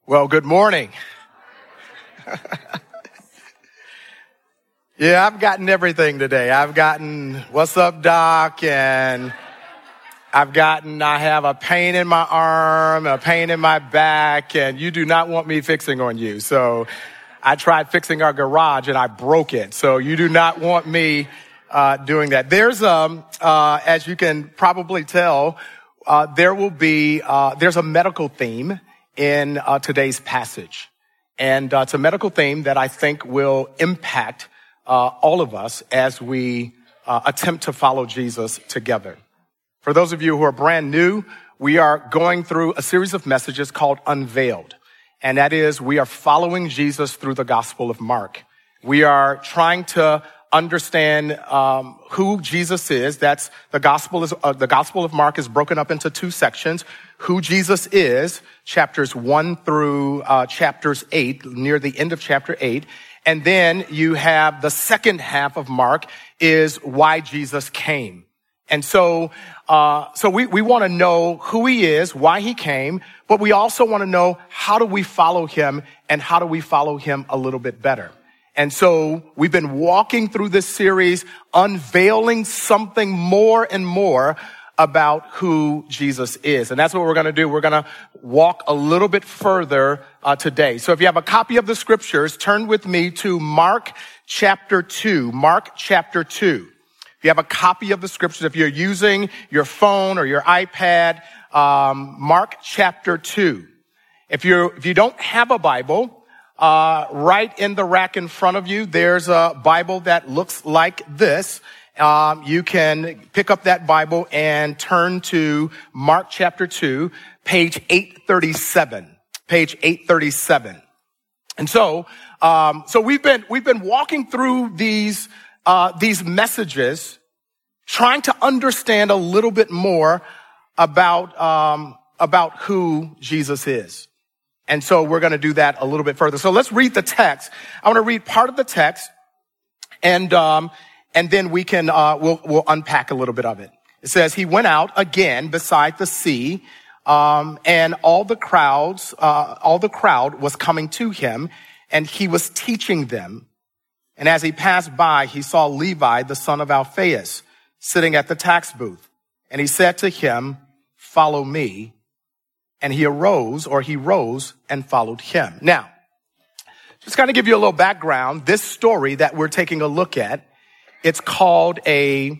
Well, good morning. Yeah, I've gotten everything today. I've gotten, what's up, Doc? And I have a pain in my arm, a pain in my back, and you do not want me fixing on you. So I tried fixing our garage and I broke it. So you do not want me doing that. There's, as you can probably tell, there's a medical theme in today's passage. And it's a medical theme that I think will impact all of us as we attempt to follow Jesus together. For those of you who are brand new, we are going through a series of messages called Unveiled. And that is, we are following Jesus through the Gospel of Mark. We are trying to understand who Jesus is. That's the Gospel of Mark is broken up into two sections. Who Jesus is, chapters 1 through chapters 8, near the end of chapter 8. And then you have the second half of Mark is why Jesus came. And so we want to know who he is, why he came, but we also want to know how do we follow him and how do we follow him a little bit better. And so we've been walking through this series, unveiling something more and more about who Jesus is. And that's what we're going to do. We're going to walk a little bit further today. So if you have a copy of the scriptures, turn with me to Mark chapter 2. Mark chapter 2. If you have a copy of the scriptures, if you're using your phone or your iPad, Mark chapter 2. If you don't have a Bible, right in the rack in front of you, there's a Bible that looks like this. You can pick up that Bible and turn to Mark chapter 2, page 837. Page 837. And so we've been walking through these messages, trying to understand a little bit more about who Jesus is. And so we're going to do that a little bit further. So let's read the text. I want to read part of the text and then we can, we'll unpack a little bit of it. It says, he went out again beside the sea, and all the crowd was coming to him, and he was teaching them. And as he passed by, he saw Levi, the son of Alphaeus, sitting at the tax booth. And he said to him, follow me. And he rose and followed him. Now, just kind of give you a little background. This story that we're taking a look at, it's called a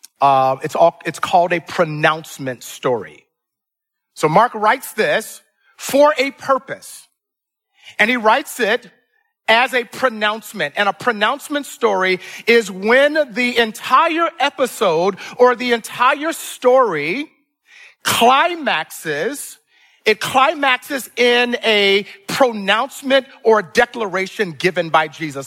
pronouncement story. So Mark writes this for a purpose. And he writes it as a pronouncement. And a pronouncement story is when the entire episode or the entire story climaxes in a pronouncement or a declaration given by Jesus.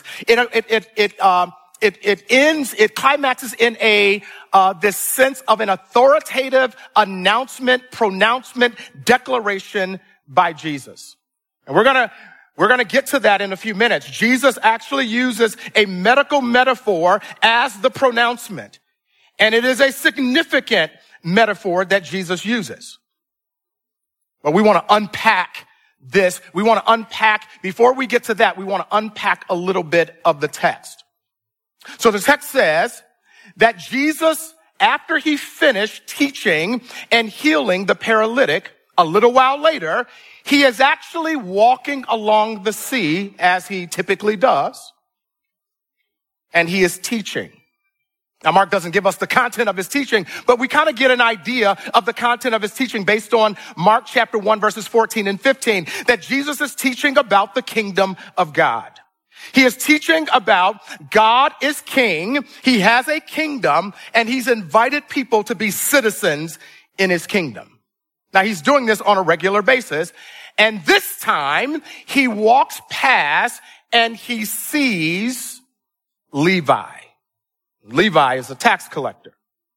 It climaxes in this sense of an authoritative announcement, pronouncement, declaration by Jesus. And we're gonna get to that in a few minutes. Jesus actually uses a medical metaphor as the pronouncement. And it is a significant metaphor that Jesus uses. But we want to unpack this. Before we get to that, we want to unpack a little bit of the text. So the text says that Jesus, after he finished teaching and healing the paralytic, a little while later, he is actually walking along the sea as he typically does, and he is teaching. Now, Mark doesn't give us the content of his teaching, but we kind of get an idea of the content of his teaching based on Mark chapter 1, verses 14 and 15, that Jesus is teaching about the kingdom of God. He is teaching about God is king, he has a kingdom, and he's invited people to be citizens in his kingdom. Now, he's doing this on a regular basis, and this time he walks past and he sees Levi. Levi is a tax collector.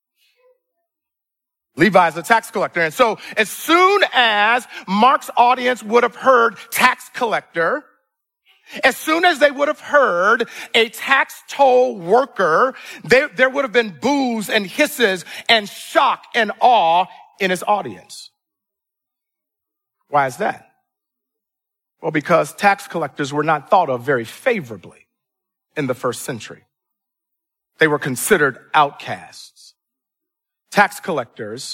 And so as soon as Mark's audience would have heard tax collector, as soon as they would have heard a tax toll worker, there would have been boos and hisses and shock and awe in his audience. Why is that? Well, because tax collectors were not thought of very favorably in the first century. They were considered outcasts. Tax collectors,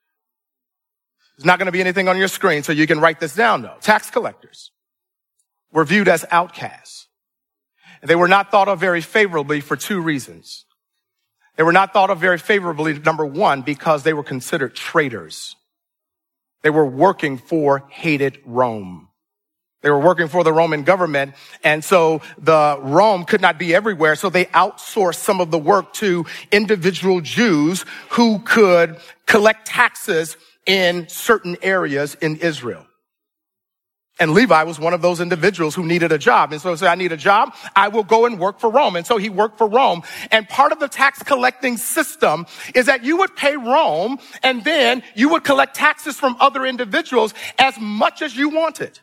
there's not going to be anything on your screen, so you can write this down though. Tax collectors were viewed as outcasts. And they were not thought of very favorably for two reasons. They were not thought of very favorably, number one, because they were considered traitors. They were working for hated Rome. They were working for the Roman government, and so the Rome could not be everywhere, so they outsourced some of the work to individual Jews who could collect taxes in certain areas in Israel. And Levi was one of those individuals who needed a job. And so he said, I need a job. I will go and work for Rome. And so he worked for Rome. And part of the tax collecting system is that you would pay Rome and then you would collect taxes from other individuals as much as you wanted.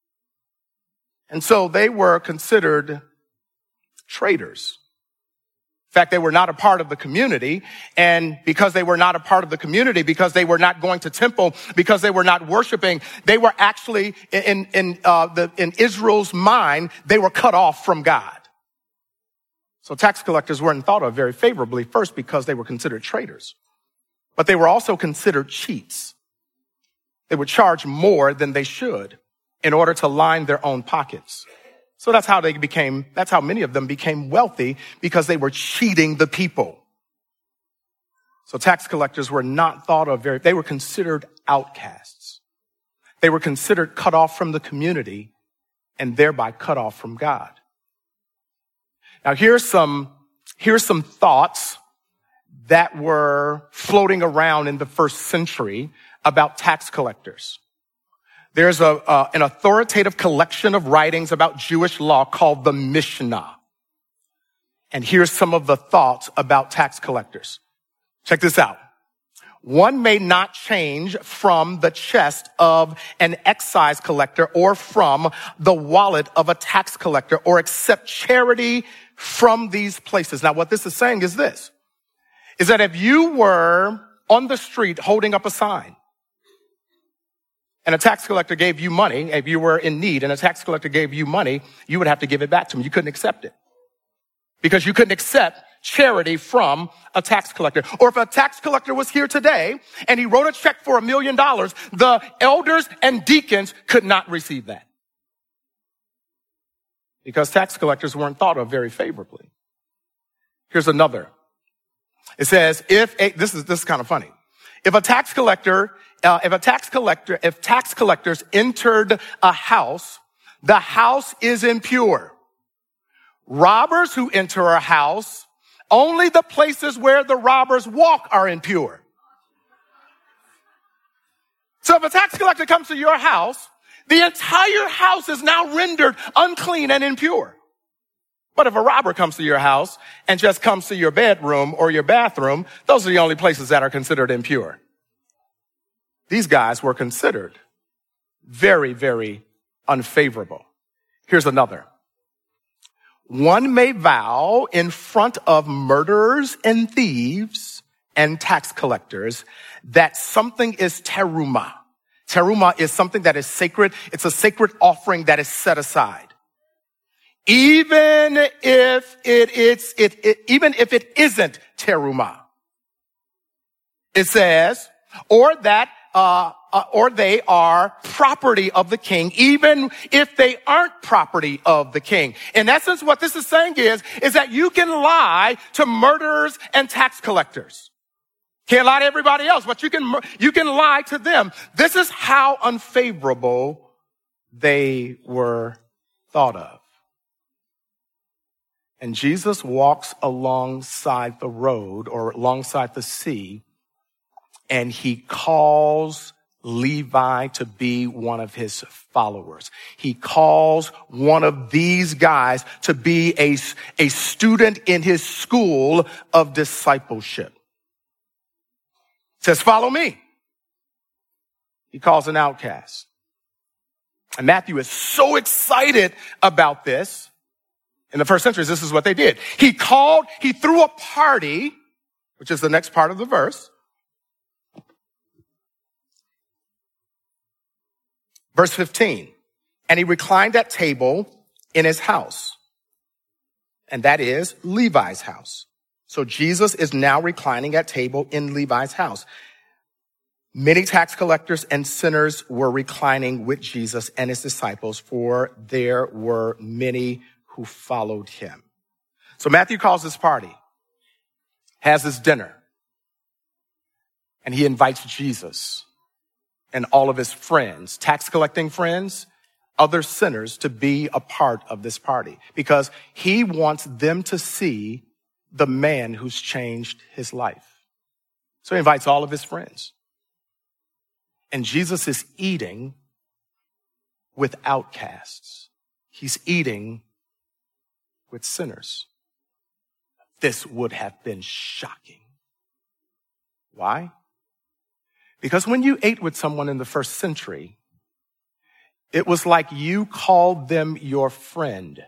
And so they were considered traitors. In fact, they were not a part of the community. And because they were not a part of the community, because they were not going to temple, because they were not worshiping, they were actually in Israel's mind, they were cut off from God. So tax collectors weren't thought of very favorably, first because they were considered traitors, but they were also considered cheats. They would charge more than they should in order to line their own pockets. So that's how many of them became wealthy, because they were cheating the people. So tax collectors were not thought of they were considered outcasts. They were considered cut off from the community and thereby cut off from God. Now here's some thoughts that were floating around in the first century about tax collectors. There's an authoritative collection of writings about Jewish law called the Mishnah. And here's some of the thoughts about tax collectors. Check this out. One may not change from the chest of an excise collector or from the wallet of a tax collector or accept charity from these places. Now, what this is saying is this, is that if you were on the street holding up a sign, and a tax collector gave you money, if you were in need and a tax collector gave you money, you would have to give it back to him. You couldn't accept it because you couldn't accept charity from a tax collector. Or if a tax collector was here today and he wrote a check for $1 million, the elders and deacons could not receive that because tax collectors weren't thought of very favorably. Here's another. It says, this is kind of funny. If tax collectors entered a house, the house is impure. Robbers who enter a house, only the places where the robbers walk are impure. So if a tax collector comes to your house, the entire house is now rendered unclean and impure. But if a robber comes to your house and just comes to your bedroom or your bathroom, those are the only places that are considered impure. These guys were considered very, very unfavorable. Here's another. One may vow in front of murderers and thieves and tax collectors that something is terumah. Terumah is something that is sacred. It's a sacred offering that is set aside. Even if it isn't terumah. It says, or they are property of the king, even if they aren't property of the king. In essence, what this is saying is that you can lie to murderers and tax collectors. Can't lie to everybody else, but you can lie to them. This is how unfavorable they were thought of. And Jesus walks alongside the road or alongside the sea, and he calls Levi to be one of his followers. He calls one of these guys to be a student in his school of discipleship. Says, follow me. He calls an outcast. And Matthew is so excited about this. In the first centuries, this is what they did. He threw a party, which is the next part of the verse. Verse 15. and he reclined at table in his house. And that is Levi's house. So Jesus is now reclining at table in Levi's house. Many tax collectors and sinners were reclining with Jesus and his disciples, for there were many who followed him. So Matthew calls this party, has his dinner, and he invites Jesus and all of his friends, tax collecting friends, other sinners, to be a part of this party because he wants them to see the man who's changed his life. So he invites all of his friends. And Jesus is eating with outcasts. He's eating with sinners. This would have been shocking. Why? Because when you ate with someone in the first century, it was like you called them your friend.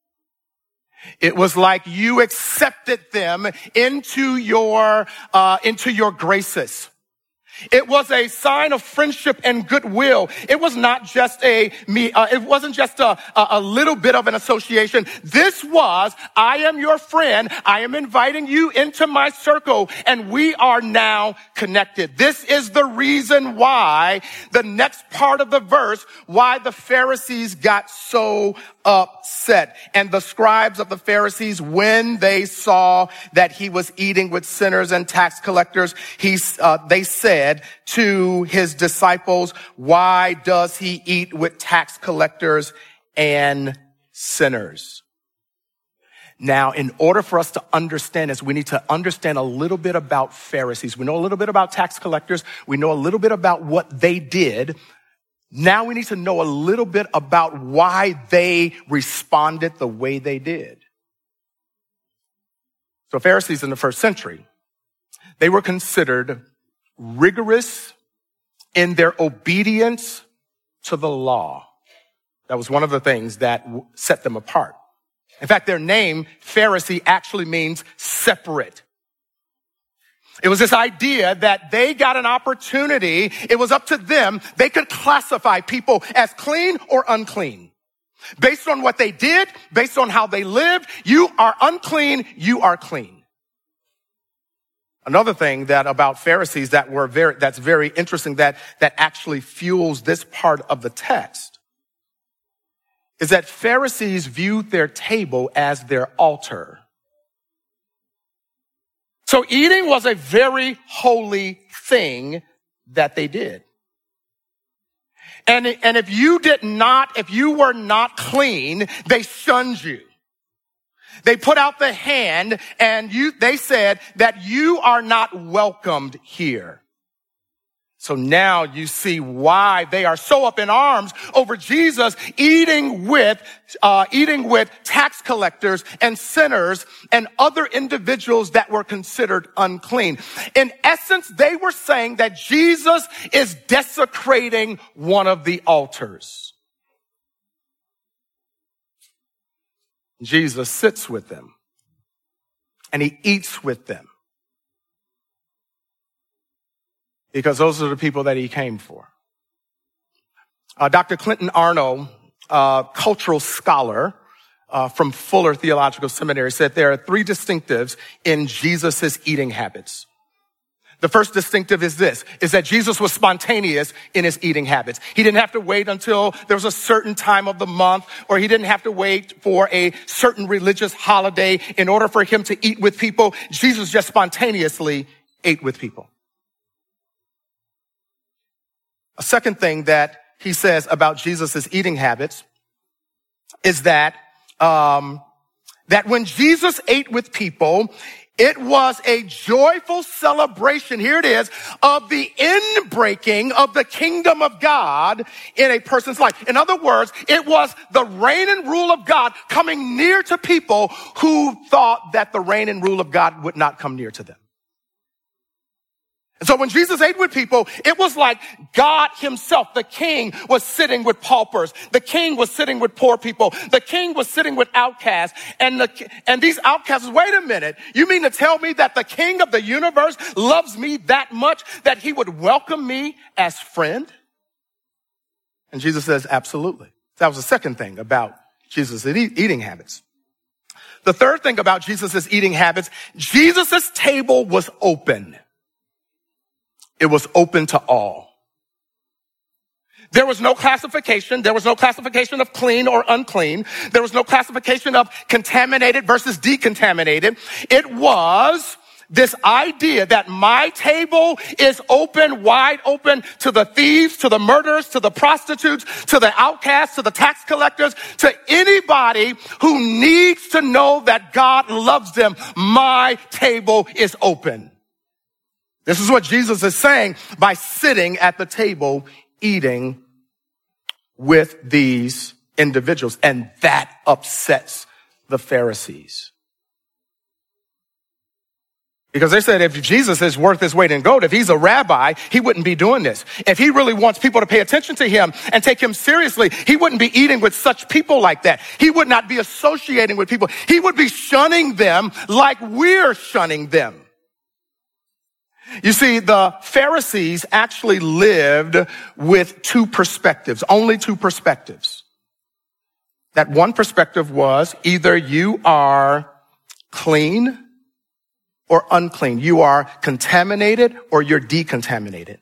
It was like you accepted them into your graces. It was a sign of friendship and goodwill. It was not just it wasn't just a little bit of an association. This was, I am your friend. I am inviting you into my circle, and we are now connected. This is the reason why the next part of the verse, why the Pharisees got so upset. And the scribes of the Pharisees, when they saw that he was eating with sinners and tax collectors, they said to his disciples, why does he eat with tax collectors and sinners? Now, in order for us to understand this, we need to understand a little bit about Pharisees. We know a little bit about tax collectors. We know a little bit about what they did. Now we need to know a little bit about why they responded the way they did. So Pharisees in the first century, they were considered rigorous in their obedience to the law. That was one of the things that set them apart. In fact, their name, Pharisee, actually means separate. It was this idea that they got an opportunity. It was up to them. They could classify people as clean or unclean. Based on what they did, based on how they lived, you are unclean, you are clean. Another thing that about Pharisees that's very interesting that actually fuels this part of the text is that Pharisees viewed their table as their altar. So eating was a very holy thing that they did. And if you were not clean, they shunned you. They put out the hand and they said that you are not welcomed here. So now you see why they are so up in arms over Jesus eating with tax collectors and sinners and other individuals that were considered unclean. In essence, they were saying that Jesus is desecrating one of the altars. Jesus sits with them and he eats with them because those are the people that he came for. Dr. Clinton Arnold, cultural scholar from Fuller Theological Seminary, said there are three distinctives in Jesus' eating habits. The first distinctive is this, is that Jesus was spontaneous in his eating habits. He didn't have to wait until there was a certain time of the month, or he didn't have to wait for a certain religious holiday in order for him to eat with people. Jesus just spontaneously ate with people. A second thing that he says about Jesus' eating habits is that when Jesus ate with people, it was a joyful celebration, here it is, of the inbreaking of the kingdom of God in a person's life. In other words, it was the reign and rule of God coming near to people who thought that the reign and rule of God would not come near to them. And so when Jesus ate with people, it was like God himself, the king, was sitting with paupers. The king was sitting with poor people. The king was sitting with outcasts. And these outcasts, wait a minute, you mean to tell me that the king of the universe loves me that much that he would welcome me as friend? And Jesus says, absolutely. That was the second thing about Jesus' eating habits. The third thing about Jesus' eating habits, Jesus' table was open. It was open to all. There was no classification. There was no classification of clean or unclean. There was no classification of contaminated versus decontaminated. It was this idea that my table is open, wide open to the thieves, to the murderers, to the prostitutes, to the outcasts, to the tax collectors, to anybody who needs to know that God loves them. My table is open. This is what Jesus is saying by sitting at the table eating with these individuals. And that upsets the Pharisees. Because they said if Jesus is worth his weight in gold, if he's a rabbi, he wouldn't be doing this. If he really wants people to pay attention to him and take him seriously, he wouldn't be eating with such people like that. He would not be associating with people. He would be shunning them like we're shunning them. You see, the Pharisees actually lived with two perspectives, only two perspectives. That one perspective was either you are clean or unclean. You are contaminated or you're decontaminated.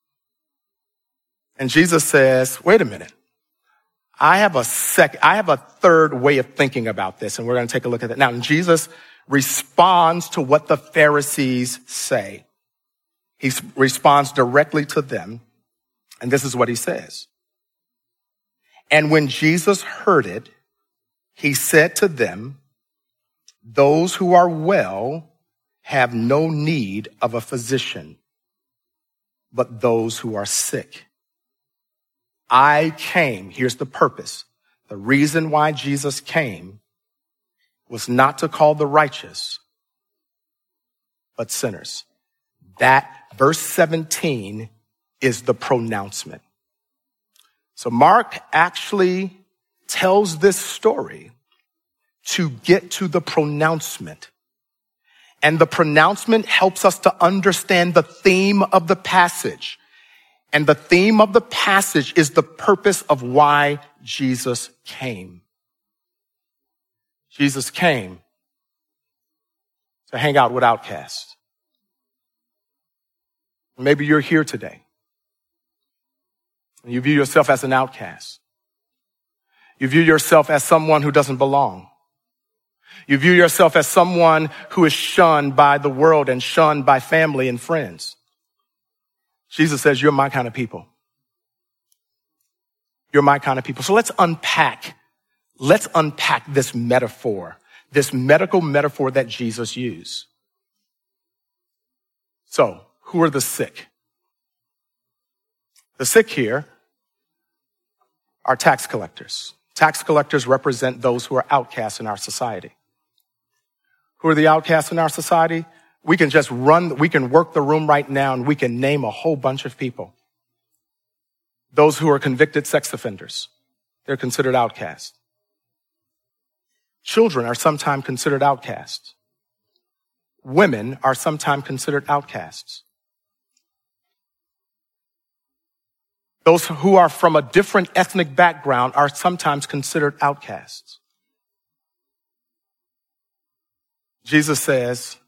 And Jesus says, wait a minute. I have a third way of thinking about this, and we're going to take a look at that. Now, Jesus responds to what the Pharisees say. He responds directly to them, and this is what he says. And when Jesus heard it, he said to them, those who are well have no need of a physician, but those who are sick. I came, here's the purpose. The reason why Jesus came was not to call the righteous, but sinners. That verse 17 is the pronouncement. So Mark actually tells this story to get to the pronouncement. And the pronouncement helps us to understand the theme of the passage. And the theme of the passage is the purpose of why Jesus came. Jesus came to hang out with outcasts. Maybe you're here today and you view yourself as an outcast. You view yourself as someone who doesn't belong. You view yourself as someone who is shunned by the world and shunned by family and friends. Jesus says, you're my kind of people. You're my kind of people. So let's unpack this metaphor, this medical metaphor that Jesus used. So, who are the sick? The sick here are tax collectors. Tax collectors represent those who are outcasts in our society. Who are the outcasts in our society? We can work the room right now and we can name a whole bunch of people. Those who are convicted sex offenders, they're considered outcasts. Children are sometimes considered outcasts. Women are sometimes considered outcasts. Those who are from a different ethnic background are sometimes considered outcasts. Jesus says,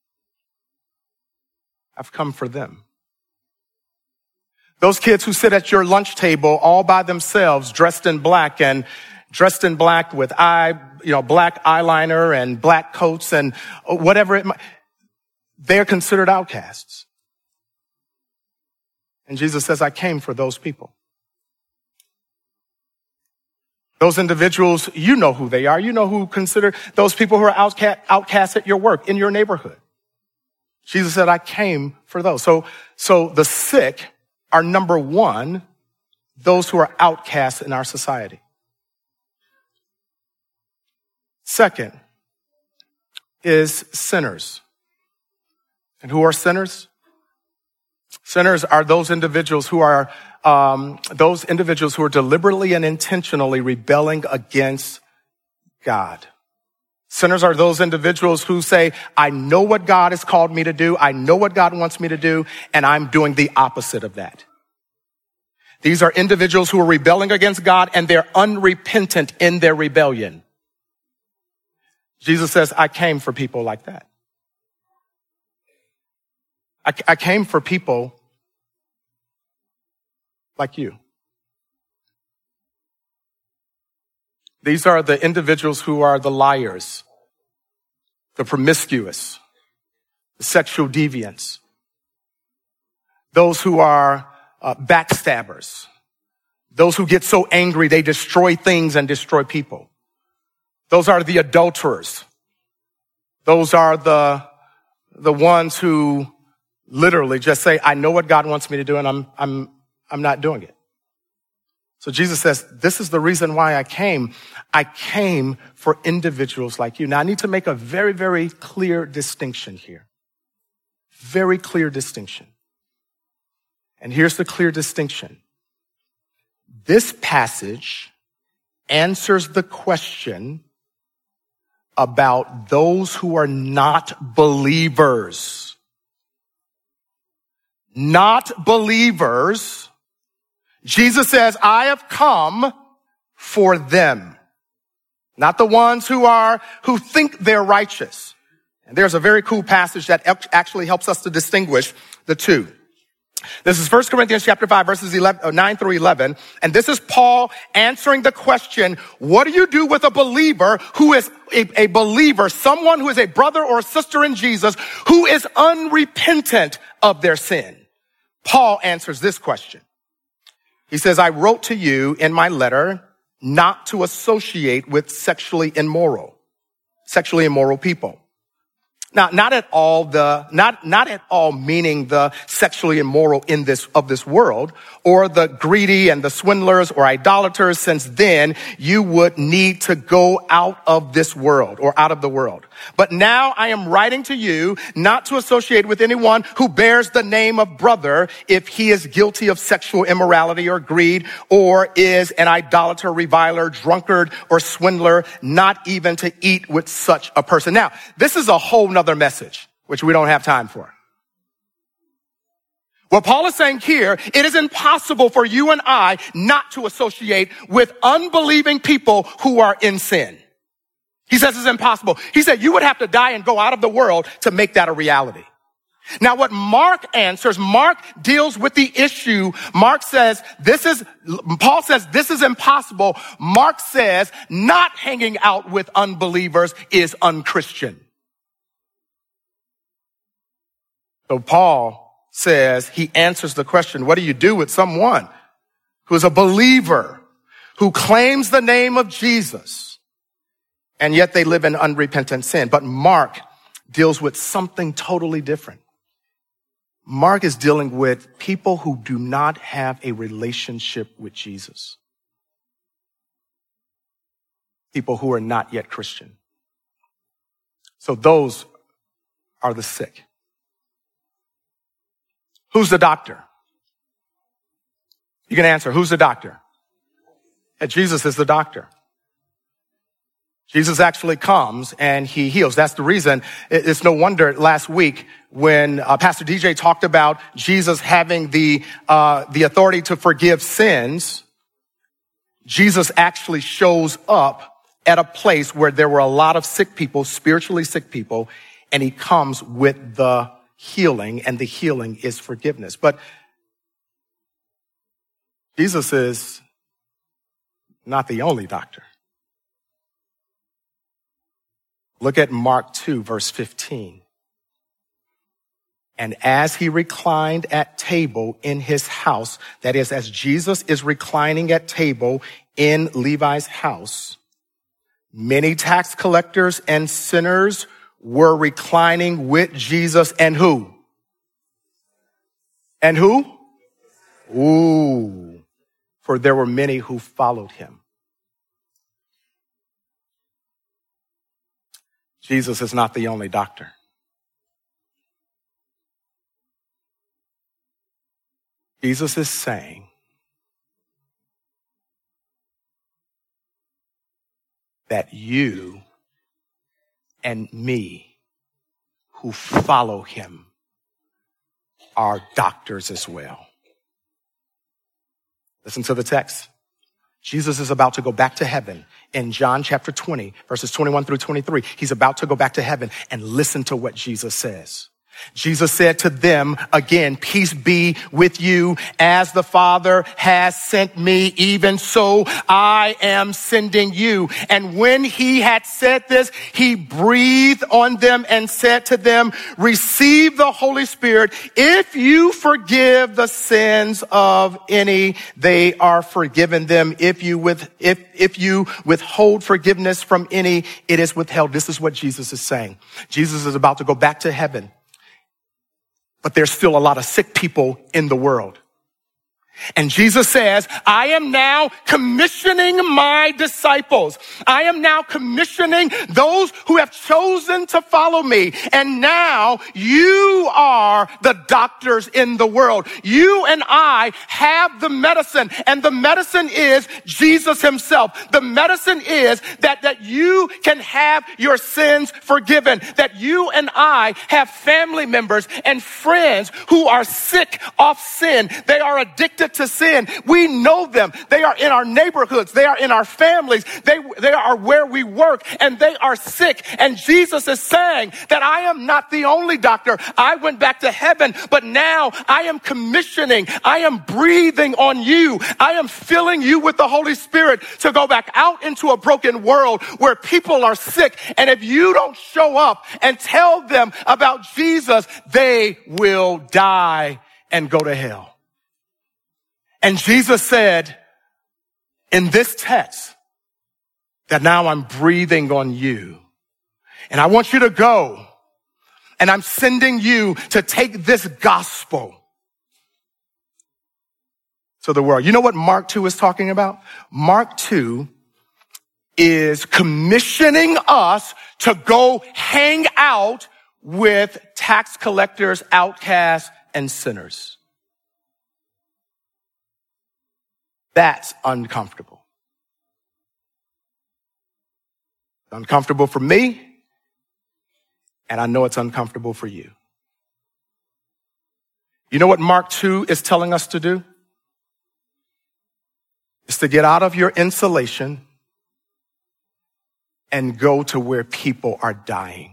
I've come for them. Those kids who sit at your lunch table all by themselves, dressed in black with black eyeliner and black coats and whatever it might, they're considered outcasts. And Jesus says, I came for those people. Those individuals, you know who they are. You know who consider those people who are outcasts at your work, in your neighborhood. Jesus said, I came for those. So the sick are number one, those who are outcasts in our society. Second is sinners. And who are sinners? Sinners are those individuals who are deliberately and intentionally rebelling against God. Sinners are those individuals who say, I know what God has called me to do. I know what God wants me to do, and I'm doing the opposite of that. These are individuals who are rebelling against God and they're unrepentant in their rebellion. Jesus says, I came for people like that. I came for people like you. These are the individuals who are the liars, the promiscuous, the sexual deviants, those who are backstabbers, those who get so angry they destroy things and destroy people. Those are the adulterers. Those are the ones who literally just say, I know what God wants me to do and I'm not doing it. So Jesus says, this is the reason why I came. I came for individuals like you. Now I need to make a very, very clear distinction here. Very clear distinction. And here's the clear distinction. This passage answers the question about those who are not believers. Not believers. Jesus says, I have come for them. Not the ones who think they're righteous. And there's a very cool passage that actually helps us to distinguish the two. This is 1 Corinthians chapter 5, verses 9 through 11. And this is Paul answering the question, what do you do with a believer who is a believer, someone who is a brother or a sister in Jesus, who is unrepentant of their sin? Paul answers this question. He says, I wrote to you in my letter not to associate with sexually immoral people. Now, not at all meaning the sexually immoral of this world, or the greedy and the swindlers or idolaters, since then you would need to go out of this world or out of the world. But now I am writing to you not to associate with anyone who bears the name of brother if he is guilty of sexual immorality or greed, or is an idolater, reviler, drunkard, or swindler, not even to eat with such a person. Now, this is a whole nother message, which we don't have time for. What Paul is saying here, it is impossible for you and I not to associate with unbelieving people who are in sin. He says it's impossible. He said you would have to die and go out of the world to make that a reality. Now what Mark answers, Mark deals with the issue. Paul says this is impossible. Mark says not hanging out with unbelievers is unchristian. So Paul says, he answers the question, what do you do with someone who's a believer, who claims the name of Jesus, and yet they live in unrepentant sin? But Mark deals with something totally different. Mark is dealing with people who do not have a relationship with Jesus. People who are not yet Christian. So those are the sick. Who's the doctor? You can answer, who's the doctor? And Jesus is the doctor. Jesus actually comes and he heals. That's the reason. It's no wonder last week when Pastor DJ talked about Jesus having the authority to forgive sins, Jesus actually shows up at a place where there were a lot of sick people, spiritually sick people, and he comes with the healing, and the healing is forgiveness. But Jesus is not the only doctor. Look at Mark 2, verse 15. And as he reclined at table in his house, that is, as Jesus is reclining at table in Levi's house, many tax collectors and sinners were reclining with Jesus, and who? And who? Ooh, for there were many who followed him. Jesus is not the only doctor. Jesus is saying that you and me who follow him are doctors as well. Listen to the text. Jesus is about to go back to heaven in John chapter 20, verses 21 through 23. He's about to go back to heaven, and listen to what Jesus says. Jesus said to them again, peace be with you. As the Father has sent me, even so I am sending you. And when he had said this, he breathed on them and said to them, receive the Holy Spirit. If you forgive the sins of any, they are forgiven them. If you withhold forgiveness from any, it is withheld. This is what Jesus is saying. Jesus is about to go back to heaven. But there's still a lot of sick people in the world. And Jesus says, I am now commissioning my disciples. I am now commissioning those who have chosen to follow me. And now you are the doctors in the world. You and I have the medicine, and the medicine is Jesus himself. The medicine is that you can have your sins forgiven, that you and I have family members and friends who are sick of sin. They are addicted to sin. We know them. They are in our neighborhoods. They are in our families. They are where we work, and they are sick. And Jesus is saying that I am not the only doctor. I went back to heaven, but now I am commissioning. I am breathing on you. I am filling you with the Holy Spirit to go back out into a broken world where people are sick. And if you don't show up and tell them about Jesus, they will die and go to hell. And Jesus said in this text that now I'm breathing on you. And I want you to go. And I'm sending you to take this gospel to the world. You know what Mark 2 is talking about? Mark 2 is commissioning us to go hang out with tax collectors, outcasts, and sinners. That's uncomfortable. It's uncomfortable for me, and I know it's uncomfortable for you. You know what Mark 2 is telling us to do? It's to get out of your insulation and go to where people are dying.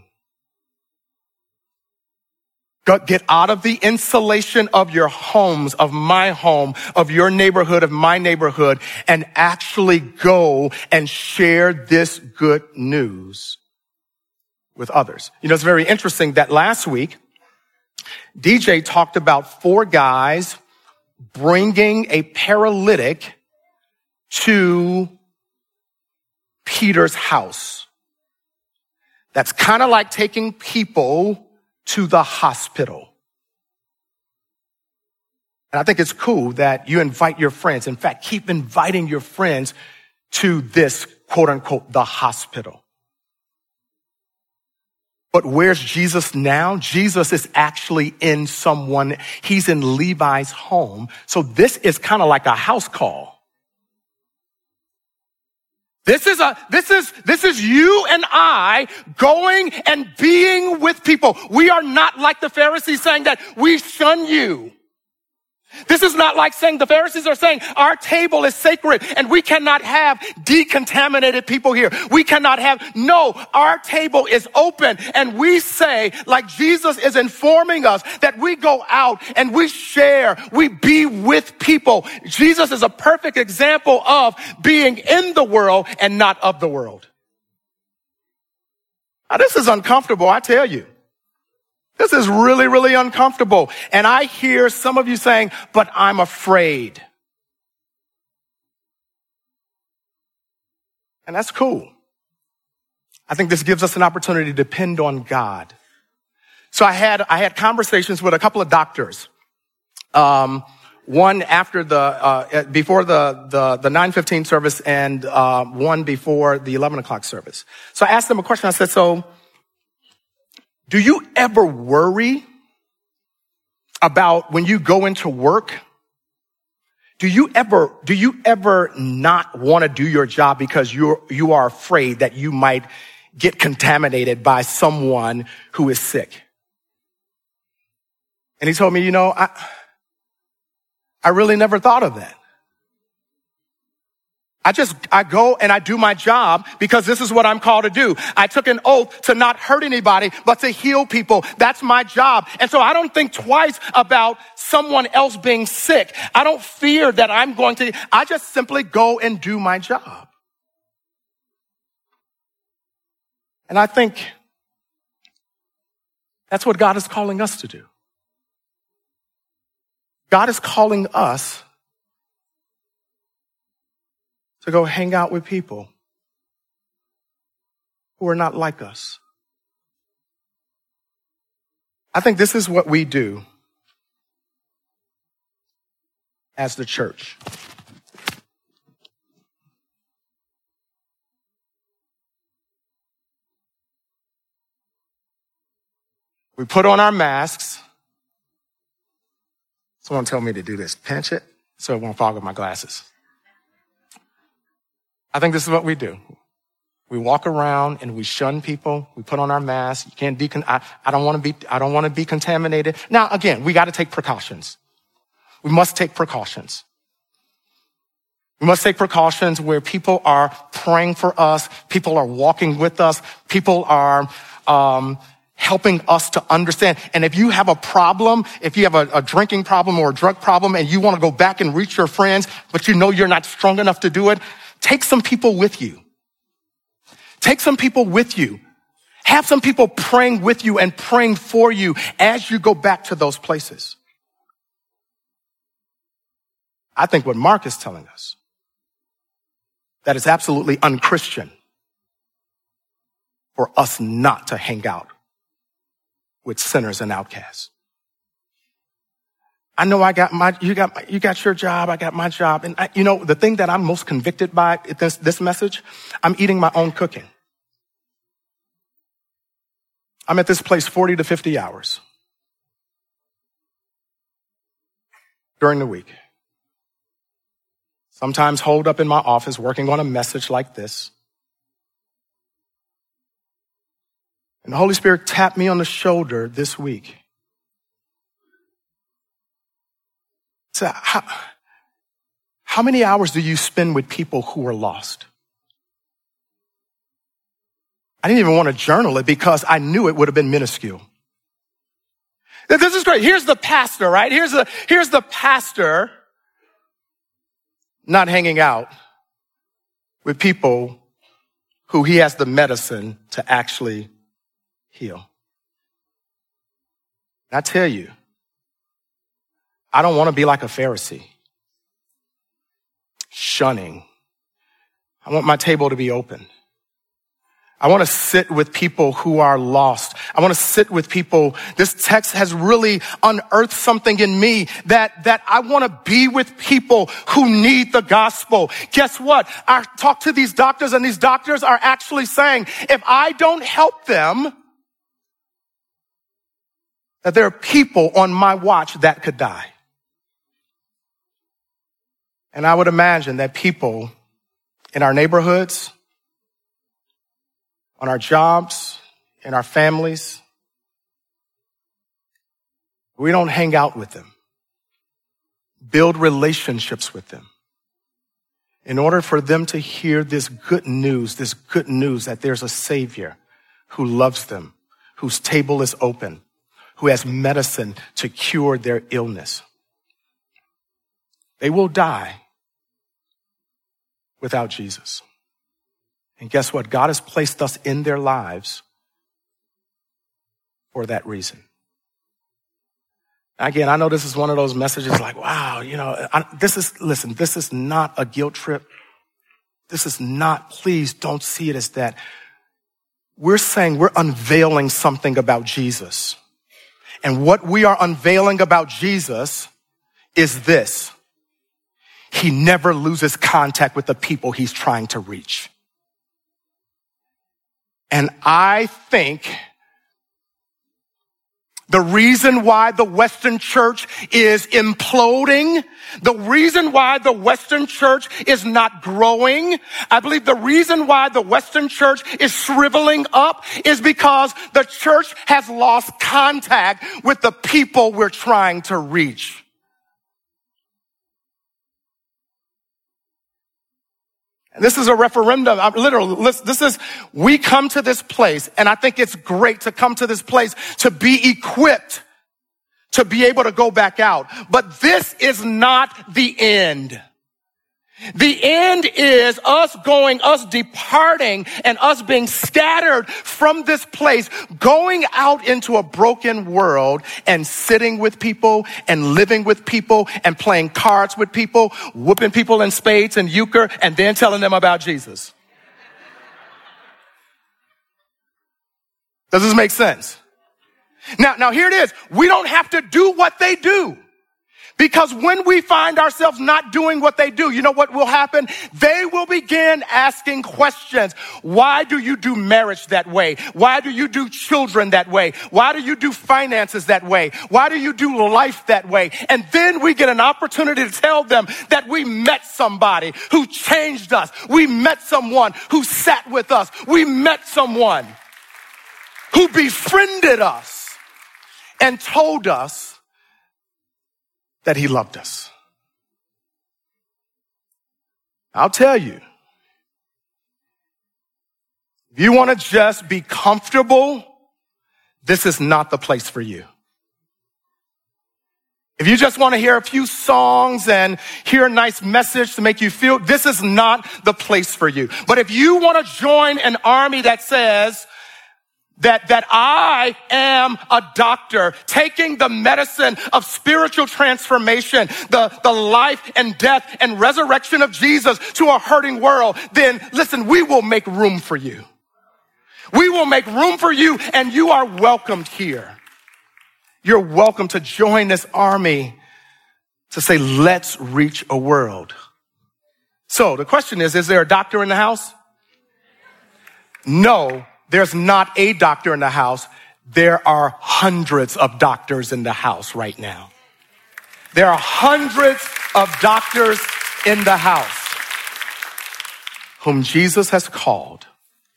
Get out of the insulation of your homes, of my home, of your neighborhood, of my neighborhood, and actually go and share this good news with others. You know, it's very interesting that last week, DJ talked about 4 guys bringing a paralytic to Peter's house. That's kind of like taking people to the hospital. And I think it's cool that you invite your friends. In fact, keep inviting your friends to this, quote unquote, the hospital. But where's Jesus now? Jesus is actually in he's in Levi's home. So this is kind of like a house call. This is you and I going and being with people. We are not like the Pharisees saying that we shun you. This is not like saying the Pharisees are saying our table is sacred and we cannot have decontaminated people here. No, our table is open, and we say, like Jesus is informing us, that we go out and we share, we be with people. Jesus is a perfect example of being in the world and not of the world. Now, this is uncomfortable, I tell you. This is really, really uncomfortable. And I hear some of you saying, but I'm afraid. And that's cool. I think this gives us an opportunity to depend on God. So I had conversations with a couple of doctors. One after before the 9:15 service, and one before the 11 o'clock service. So I asked them a question. I said, so do you ever worry about when you go into work? Do you ever not want to do your job because you are afraid that you might get contaminated by someone who is sick? And he told me, I really never thought of that. I go and I do my job because this is what I'm called to do. I took an oath to not hurt anybody, but to heal people. That's my job. And so I don't think twice about someone else being sick. I don't fear that I just simply go and do my job. And I think that's what God is calling us to do. God is calling us to go hang out with people who are not like us. I think this is what we do as the church. We put on our masks. Someone told me to do this. Pinch it so it won't fog up my glasses. I think this is what we do. We walk around and we shun people. We put on our masks. You can't I don't want to be contaminated. Now, again, we got to take precautions. We must take precautions. We must take precautions where people are praying for us. People are walking with us. People are, helping us to understand. And if you have a problem, if you have a drinking problem or a drug problem and you want to go back and reach your friends, but you know you're not strong enough to do it, take some people with you. Take some people with you. Have some people praying with you and praying for you as you go back to those places. I think what Mark is telling us, that it's absolutely unchristian for us not to hang out with sinners and outcasts. I know you got your job, I got my job. And the thing that I'm most convicted by this message, I'm eating my own cooking. I'm at this place 40 to 50 hours during the week. Sometimes holed up in my office working on a message like this. And the Holy Spirit tapped me on the shoulder this week. So how many hours do you spend with people who are lost? I didn't even want to journal it because I knew it would have been minuscule. This is great. Here's the pastor, right? Here's the pastor not hanging out with people who he has the medicine to actually heal. And I tell you, I don't want to be like a Pharisee, shunning. I want my table to be open. I want to sit with people who are lost. I want to sit with people. This text has really unearthed something in me that I want to be with people who need the gospel. Guess what? I talk to these doctors and these doctors are actually saying, if I don't help them, that there are people on my watch that could die. And I would imagine that people in our neighborhoods, on our jobs, in our families, we don't hang out with them, build relationships with them in order for them to hear this good news that there's a Savior who loves them, whose table is open, who has medicine to cure their illness. They will die without Jesus. And guess what? God has placed us in their lives for that reason. Again, I know this is one of those messages like, wow, this is not a guilt trip. This is not, please don't see it as that. We're saying we're unveiling something about Jesus. And what we are unveiling about Jesus is this. He never loses contact with the people he's trying to reach. And I think the reason why the Western church is imploding, the reason why the Western church is not growing, I believe the reason why the Western church is shriveling up is because the church has lost contact with the people we're trying to reach. And this is a referendum. We come to this place, and I think it's great to come to this place to be equipped to be able to go back out. But this is not the end. The end is us departing and us being scattered from this place, going out into a broken world and sitting with people and living with people and playing cards with people, whooping people in spades and euchre, and then telling them about Jesus. Does this make sense? Now here it is. We don't have to do what they do. Because when we find ourselves not doing what they do, you know what will happen? They will begin asking questions. Why do you do marriage that way? Why do you do children that way? Why do you do finances that way? Why do you do life that way? And then we get an opportunity to tell them that we met somebody who changed us. We met someone who sat with us. We met someone who befriended us and told us that he loved us. I'll tell you, if you want to just be comfortable, this is not the place for you. If you just want to hear a few songs and hear a nice message to make you feel, this is not the place for you. But if you want to join an army that says, that I am a doctor taking the medicine of spiritual transformation, the life and death and resurrection of Jesus to a hurting world, then listen, we will make room for you. We will make room for you, and you are welcomed here. You're welcome to join this army to say, let's reach a world. So the question is there a doctor in the house? No. There's not a doctor in the house. There are hundreds of doctors in the house right now. There are hundreds of doctors in the house whom Jesus has called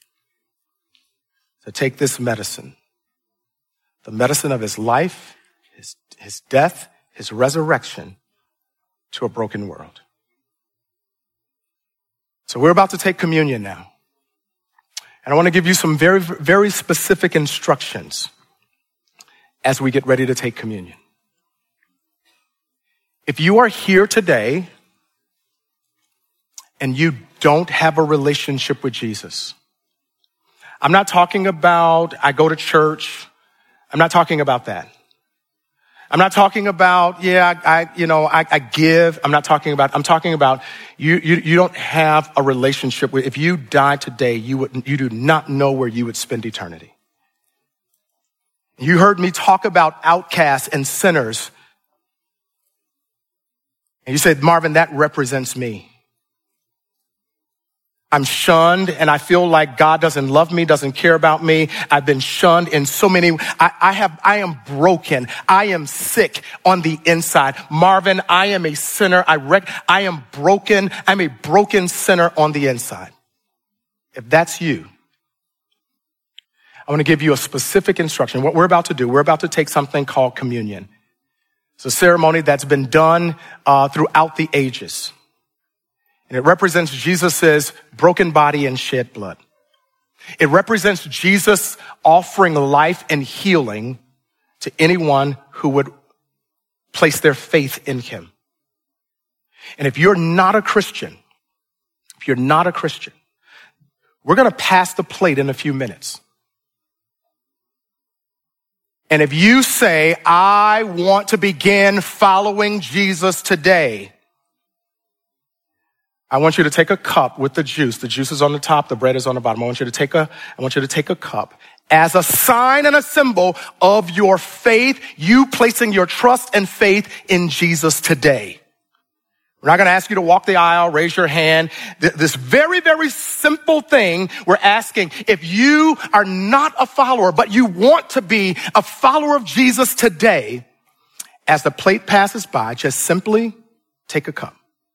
to take this medicine, the medicine of his life, his death, his resurrection, to a broken world. So we're about to take communion now. And I want to give you some very, very specific instructions as we get ready to take communion. If you are here today and you don't have a relationship with Jesus, I'm not talking about I go to church. I'm not talking about that. I'm not talking about, I give. I'm talking about you don't have a relationship with, if you die today, you do not know where you would spend eternity. You heard me talk about outcasts and sinners. And you said, Marvin, that represents me. I'm shunned and I feel like God doesn't love me, doesn't care about me. I've been shunned in so many, I am broken. I am sick on the inside. Marvin, I am a sinner. I am broken. I'm a broken sinner on the inside. If that's you, I want to give you a specific instruction. What we're about to do, we're about to take something called communion. It's a ceremony that's been done throughout the ages. And it represents Jesus' broken body and shed blood. It represents Jesus offering life and healing to anyone who would place their faith in him. And if you're not a Christian, we're going to pass the plate in a few minutes. And if you say, I want to begin following Jesus today, I want you to take a cup with the juice. The juice is on the top, the bread is on the bottom. I want you to take a cup as a sign and a symbol of your faith, you placing your trust and faith in Jesus today. We're not going to ask you to walk the aisle, raise your hand. This very, very simple thing we're asking, if you are not a follower, but you want to be a follower of Jesus today, as the plate passes by, just simply take a cup.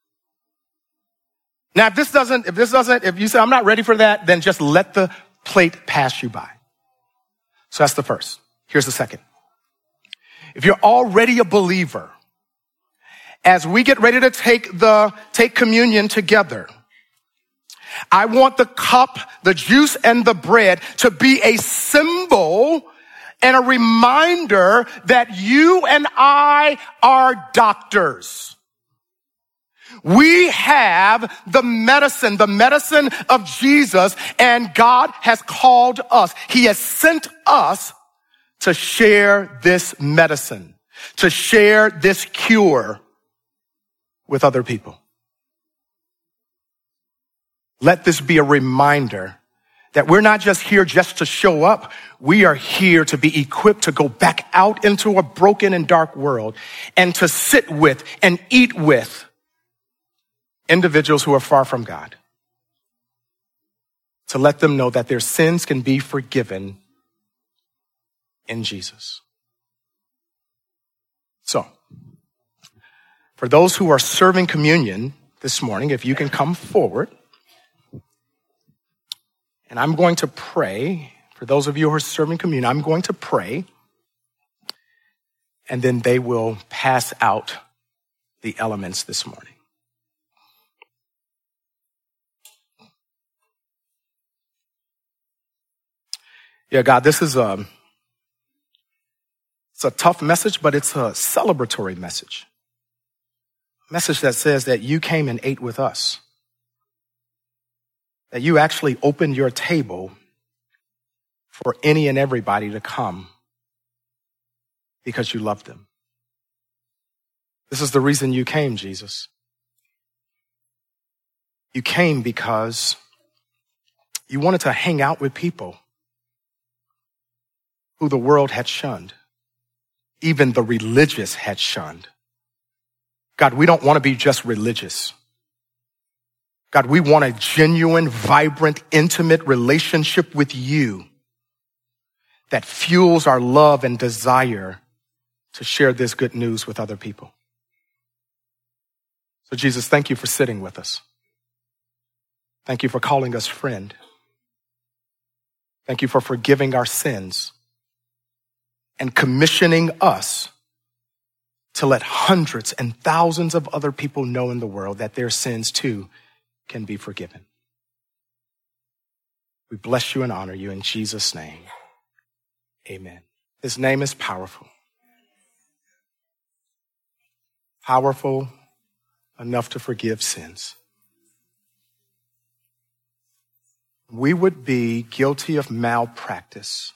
Now, if you say, I'm not ready for that, then just let the plate pass you by. So that's the first. Here's the second. If you're already a believer, as we get ready to take communion together, I want the cup, the juice, and the bread to be a symbol and a reminder that you and I are doctors. We have the medicine of Jesus, and God has called us. He has sent us to share this medicine, to share this cure with other people. Let this be a reminder that we're not just here just to show up. We are here to be equipped to go back out into a broken and dark world and to sit with and eat with individuals who are far from God. To let them know that their sins can be forgiven in Jesus. So, for those who are serving communion this morning, if you can come forward. And I'm going to pray. For those of you who are serving communion, I'm going to pray. And then they will pass out the elements this morning. Yeah, God, this is it's a tough message, but it's a celebratory message. A message that says that you came and ate with us. That you actually opened your table for any and everybody to come because you loved them. This is the reason you came, Jesus. You came because you wanted to hang out with people who the world had shunned. Even the religious had shunned. God, we don't want to be just religious. God, we want a genuine, vibrant, intimate relationship with you that fuels our love and desire to share this good news with other people. So Jesus, thank you for sitting with us. Thank you for calling us friend. Thank you for forgiving our sins and commissioning us to let hundreds and thousands of other people know in the world that their sins too can be forgiven. We bless you and honor you in Jesus' name. Amen. His name is powerful. Powerful enough to forgive sins. We would be guilty of malpractice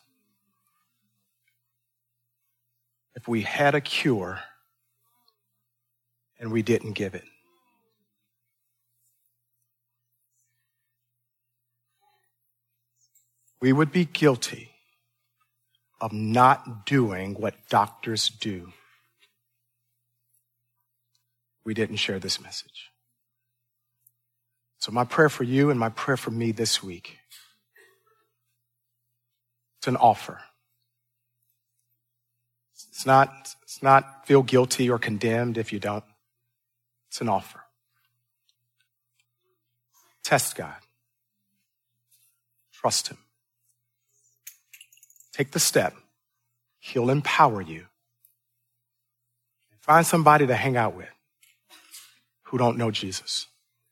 if we had a cure and we didn't give it. We would be guilty of not doing what doctors do. We didn't share this message. So my prayer for you and my prayer for me this week, it's an offer. It's not feel guilty or condemned if you don't. It's an offer. Test God. Trust him. Take the step. He'll empower you. Find somebody to hang out with who don't know Jesus.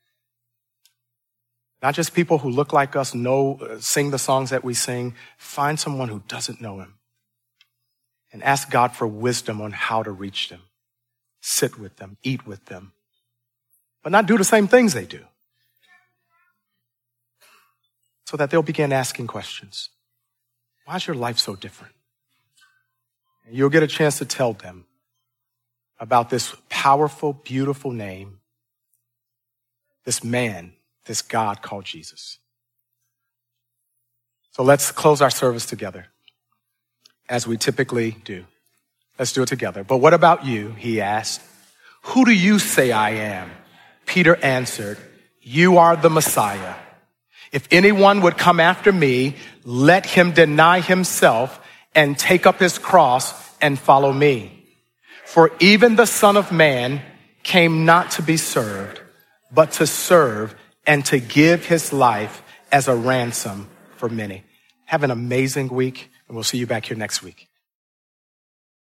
Not just people who look like us, sing the songs that we sing. Find someone who doesn't know him. And ask God for wisdom on how to reach them. Sit with them, eat with them. But not do the same things they do. So that they'll begin asking questions. Why is your life so different? And you'll get a chance to tell them about this powerful, beautiful name, this man, this God called Jesus. So let's close our service together, as we typically do. Let's do it together. But what about you? He asked. Who do you say I am? Peter answered, you are the Messiah. If anyone would come after me, let him deny himself and take up his cross and follow me. For even the Son of Man came not to be served, but to serve and to give his life as a ransom for many. Have an amazing week, and we'll see you back here next week.